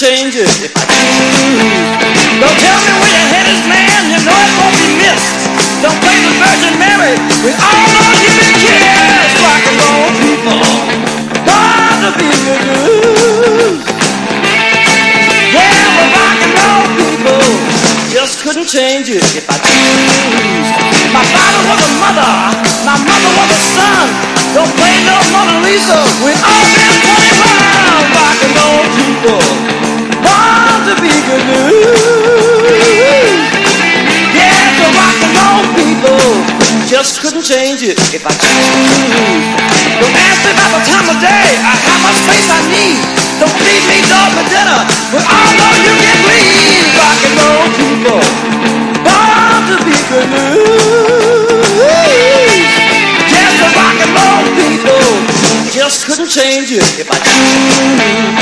change it if I choose. Don't tell me where your head is, man, you know it won't be missed. Don't play the Virgin Mary, we all know you've been kissed. Rock and roll people, born to be good news. Yeah, the rock and roll people just couldn't change it if I choose. My father was a mother, my mother was a son. Don't play no Mona Lisa, we all been 21. Rock and roll people, born to be good news. Yeah, the rock and roll people just couldn't change it if I choose. Don't ask me about the time of day or how much space I need. Don't feed me dog for dinner, we all know you can bleed. Rock and roll people, born to be good news. Yes, the rock and roll people just couldn't change it if I choose.